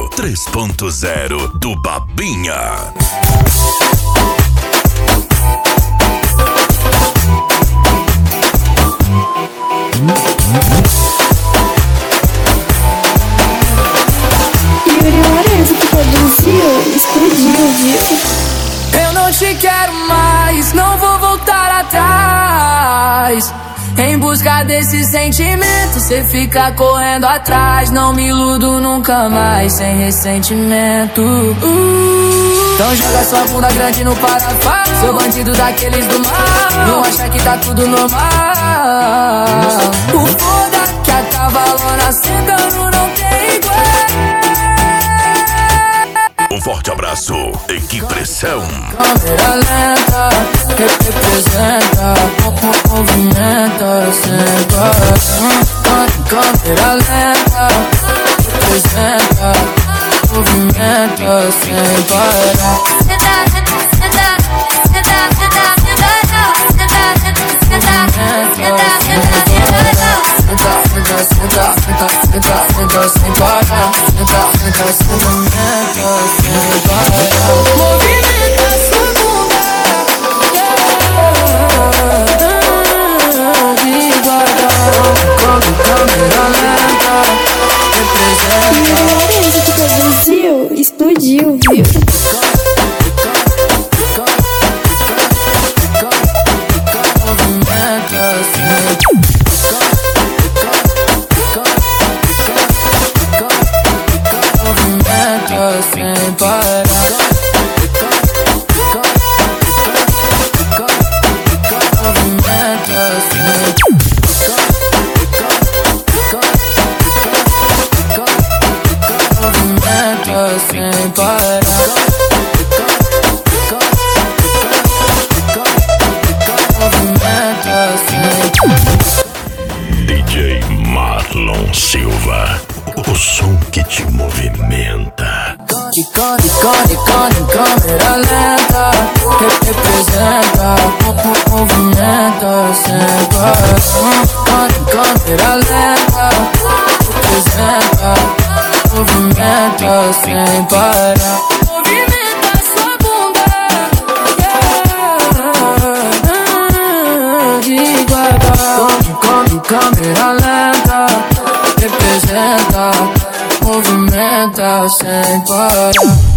3.0 do Babinha. Explodiu, viu? Eu não te quero mais, não vou voltar atrás. Em busca desse sentimento, cê fica correndo atrás. Não me iludo nunca mais, sem ressentimento. Então joga sua bunda grande no parafuso, seu bandido daqueles do mal. Não acha que tá tudo normal. O foda que a cavalona sentando não tem igual. Um forte abraço, equipe Pressão. Câmera lenta, representa, movimenta sem parar. Câmera lenta, representa, movimenta sem parar. Senta sem parar. Senta sem parar. Movimenta sua bunda, devagar. Câmera lenta, representa. Esse que produziu, explodiu, viu? Sem parar. Sem parar. DJ Marlon Silva, o som que te movimenta. Câmera lenta, representa, movimenta sem parar. Câmera lenta, representa, movimenta sem parar. Movimenta sua bunda, devagar. Câmera lenta, representa, movimenta sem parar.